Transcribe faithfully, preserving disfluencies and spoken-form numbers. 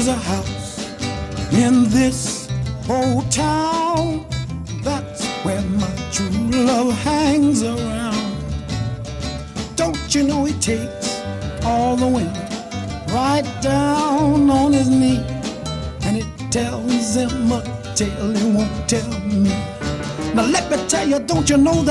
There's a house in this old town. That's where my true love hangs around. Don't you know he takes all the women right down on his knee, and it tells him a tale he won't tell me. Now let me tell you, don't you know that